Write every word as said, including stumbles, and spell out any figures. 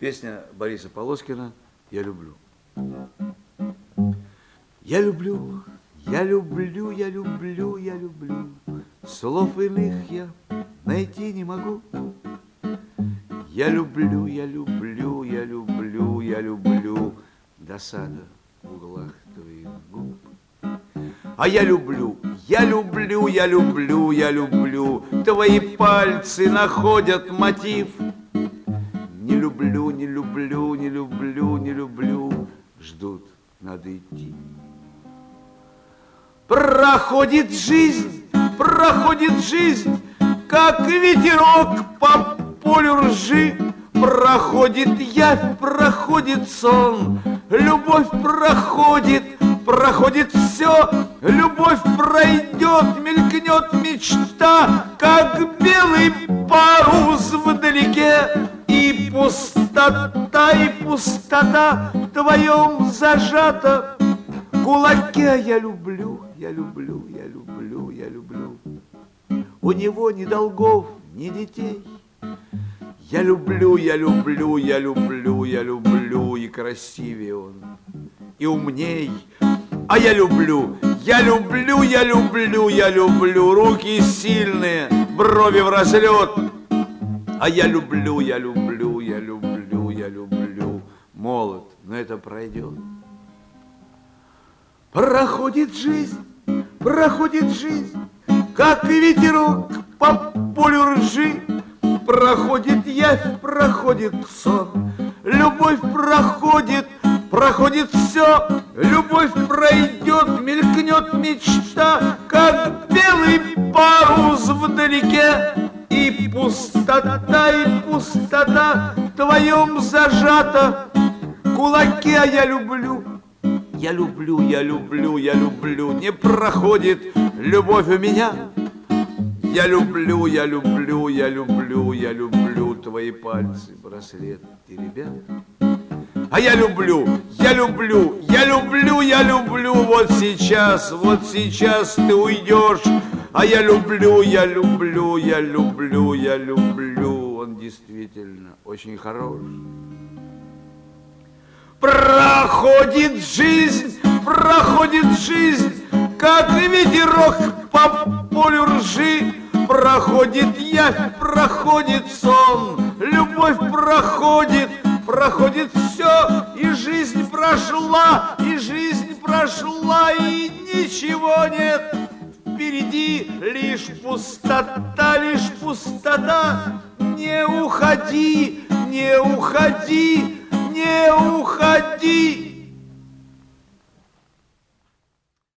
Песня Бориса Полоскина «Я люблю». Я люблю, я люблю, я люблю, я люблю. Слов иных я найти не могу. Я люблю, я люблю, я люблю, я люблю досада в углах твоих губ. А я люблю, я люблю, я люблю, я люблю. Твои пальцы находят мотив. Не люблю, не люблю, не люблю, не люблю. Ждут, надо идти. Проходит жизнь, проходит жизнь, как ветерок по полю ржи. Проходит явь, проходит сон, любовь проходит, проходит все. Любовь пройдет, мелькнет мечта, как белый парус вдалеке. И пустота, и пустота в твоем зажата кулаке. Я люблю, я люблю, я люблю, я люблю. У него ни долгов, ни детей. Я люблю, я люблю, я люблю, я люблю. И красивее он, и умней. А я люблю, я люблю, я люблю, я люблю. Руки сильные, брови в разлет. А я люблю, я люблю, я люблю, я люблю. Молод, но это пройдет. Проходит жизнь, проходит жизнь, как и ветерок по полю ржи. Проходит явь, проходит сон, любовь проходит, проходит все. Любовь пройдет, мелькнет мечта, как белый парус вдалеке. И пустота, и пустота в твоем зажата кулаке. А я люблю, я люблю, я люблю, я люблю. Не проходит любовь у меня. Я люблю, я люблю, я люблю, я люблю твои пальцы, браслет теребят. А я люблю, я люблю, я люблю, я люблю. Вот сейчас, вот сейчас ты уйдешь. А я люблю, я люблю, я люблю, я люблю. Он действительно очень хорош. Проходит жизнь, проходит жизнь, как и ветерок по полю ржи. Проходит явь, проходит сон, любовь проходит, проходит все. И жизнь прошла, и жизнь прошла, и ничего нет. Впереди лишь пустота, лишь пустота. Не уходи, не уходи,